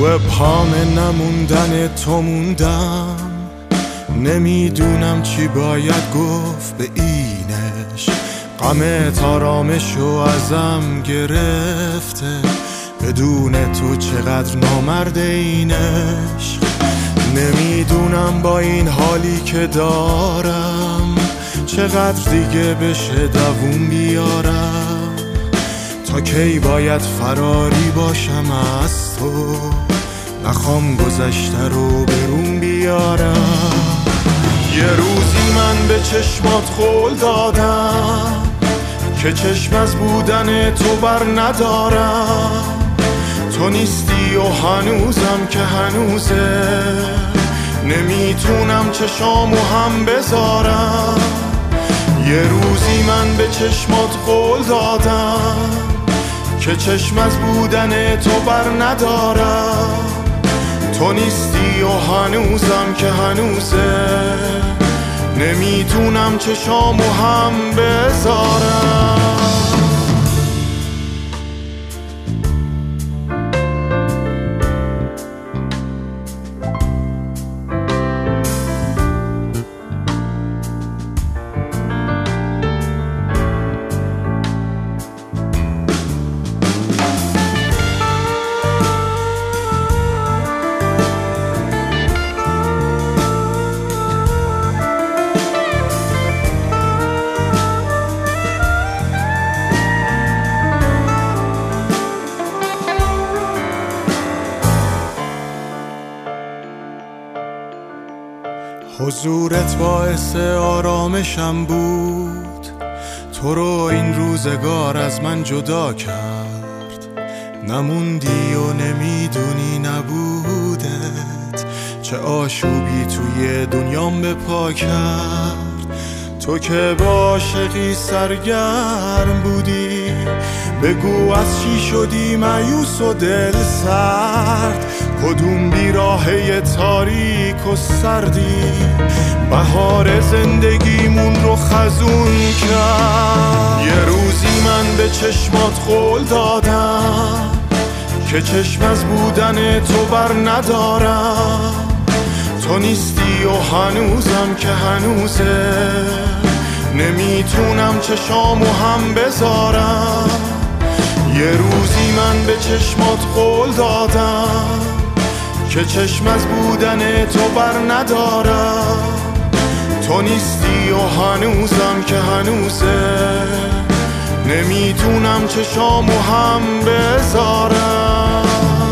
رو پام نموندن تو موندم، نمیدونم چی باید گفت به اینش. غمت آرامشو ازم گرفته، بدون تو چقدر نامرد اینش. نمیدونم با این حالی که دارم چقدر دیگه بشه دووم بیارم. تا کی باید فراری باشم از تو، نخوام گذشته رو برون بیارم. یه روزی من به چشمات قول دادم که چشم از بودن تو بر ندارم. تو نیستی و هنوزم که هنوزه، نمیتونم چشامو هم بذارم. یه روزی من به چشمات قول دادم که چشم از بودن تو بر ندارم. تو نیستی و هنوزم که هنوزه، نمیتونم چشامو هم بذارم. حضورت باعث آرامشم بود، تو رو این روزگار از من جدا کرد. نموندی و نمیدونی نبودت چه آشوبی توی دنیام به پا کرد. تو که با عاشقی سرگرم بودی، بگو از چی شدی مایوس و دل سرد. کدوم بیراهه تاریک و سردی بهار زندگیمون رو خزون کرد. یه روزی من به چشمات قول دادم که چشم از بودن تو بر ندارم. تو نیستی و هنوزم که هنوزه، نمیتونم چشامو هم بذارم. یه روزی من به چشمات قول دادم که چشم از بودن تو بر ندارم. تو نیستی و هنوزم که هنوزه، نمیتونم چشامو هم بذارم.